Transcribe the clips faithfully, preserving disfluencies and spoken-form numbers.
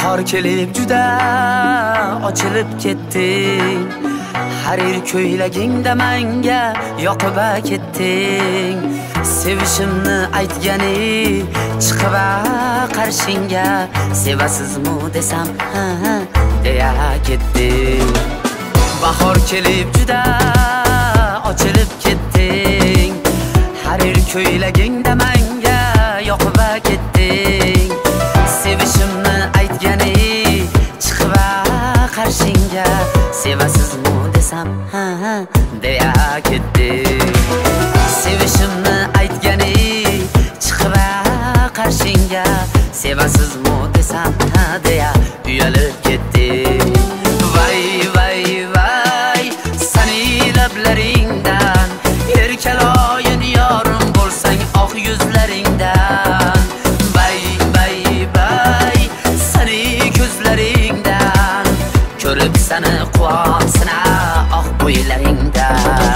Bahor kelib juda ochilib ketding. Har yil ko'ylagingda menga yoqib ketding. Sevishimni aytgani chiqib qarshingga, sevasizmi desam ha ha deya ketding. Bahor kelib juda ochilib ketding. Har yil ko'ylagingda menga yoqib ketding. Sevishimni aytgani chiqib qarshingga, sevasizmi desam ha ha deya ketding. Sevishimni aytgani chiqib qarshingga, sevasizmi desam ha deya uyalib ketding. Vay vay vay sani lablaringdan erkaloyin yorim bo'lsang oq yuzlaringdan. Vay vay vay sani ko'zlaringdan ko'rib sani quvonsina oq bo'ylaringdan.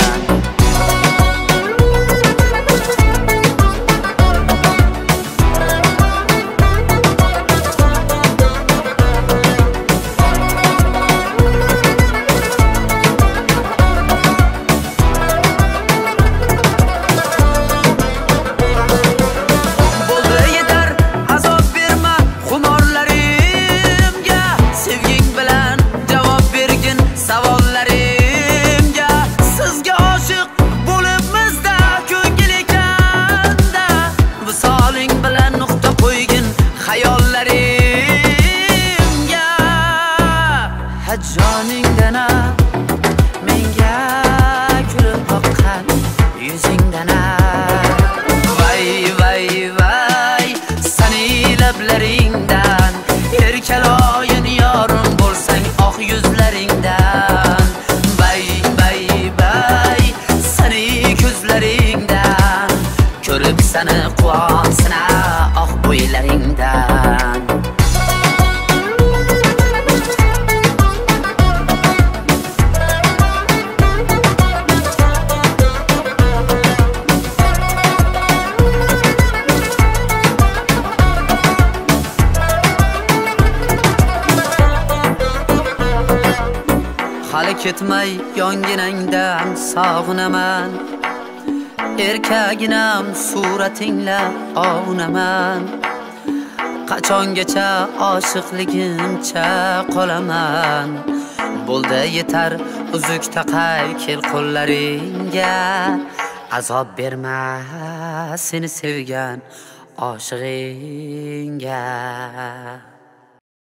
Joningdan menga kulib boqqan yuzingdan. Vay vay vay sani lablaringdan erkaloyin yorim bo'lsang oq yuzlaringdan. Vay vay vay sani ko'zlaringdan ko'rib sani quvonsina oq bo'ylaringdan. Hali ketmay yonginangdan sog'inaman. Erkaginam suratingla ovunaman. Qachongacha oshiqligimcha qolaman. Bo'ldi yetar uzuk taqay kel qo'llaringga. Azob berma seni sevgan oshig'ingga.